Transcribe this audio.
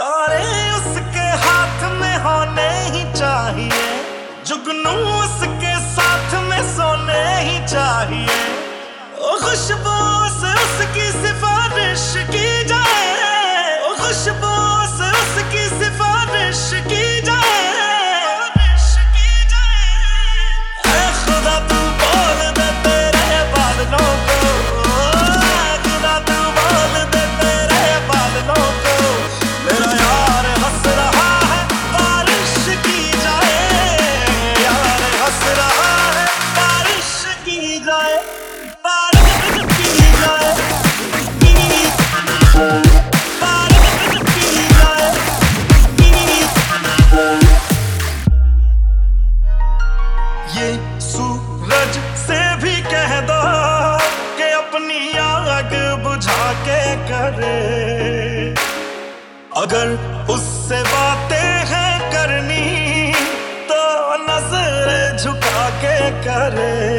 तारे उसके हाथ में होने ही चाहिए, जुगनू उसके साथ में सोने ही चाहिए। ओ खुशबू से उसकी सिफारिश की जाए, ओ खुशबू से उसकी सिफारिश की जाए। ऐ खुदा तू बोल दे तेरे बादलों को, ऐ खुदा तू बोल दे तेरे बादलों को, मेरा यार हंस रहा है बारिश की जाए, यार हंस रहा है बारिश की जाए, बारिश की जाए, बारिश की जाए। ये सूरज से भी कह दो कि अपनी आग बुझा के करे, अगर उससे बातें हैं करनी तो नजर झुका के करे।